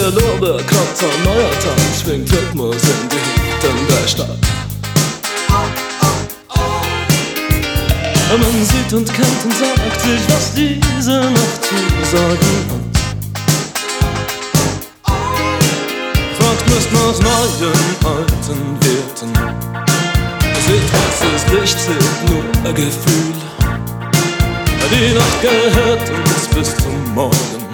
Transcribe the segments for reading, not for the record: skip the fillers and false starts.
Der Lorbeerkranz am neuer Tag schwingt Rhythmus in die Hüften der Stadt. Man sieht und kennt und sagt sich, was diese Nacht zu sagen hat. Fragt Lust nach neuen, alten Werten. Seht, was ist Licht, seht nur ein Gefühl. Die Nacht gehört uns bis zum Morgen.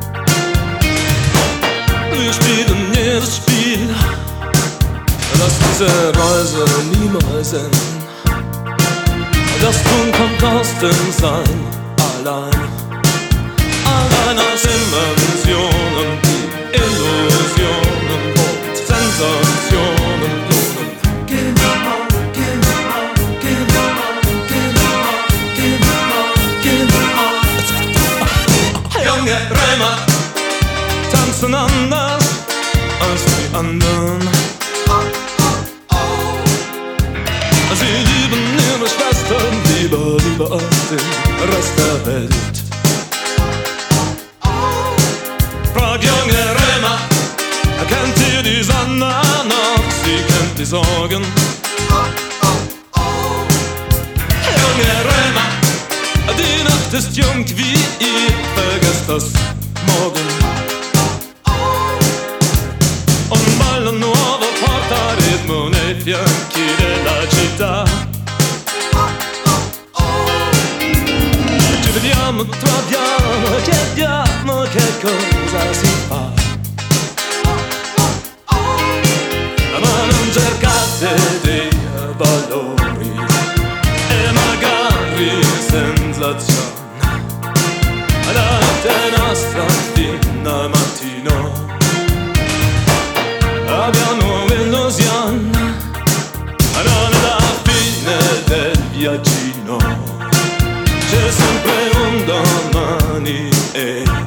Wir spielen jedes Spiel. Lass diese Reise niemals enden. Das Tun kommt aus dem Sein allein. Allein aus Inventionen, die Illusionen und Sensationen lohnen. Gib auf, gib auf, gib auf, gib auf, gib auf, gib auf. Junge Römer tanzen anders als die anderen. Sie lieben ihre Schwestern lieber als den Rest der Welt. Frag junge Römer, kennt ihr die Sonne noch? Sie kennt die Sorgen. Junge Römer, die Nacht ist jung wie ihr, vergesst das morgen. Un ballo nuovo porta ritmo nei fianchi della città. Ci vediamo, troviamo, chiediamo che cosa si fa. Ma non cercate dei valori e magari sensazioni. La notte è nostra fino al mattino. Abbiamo un'illusione, ma non è la fine del viaggino. C'è sempre un domani e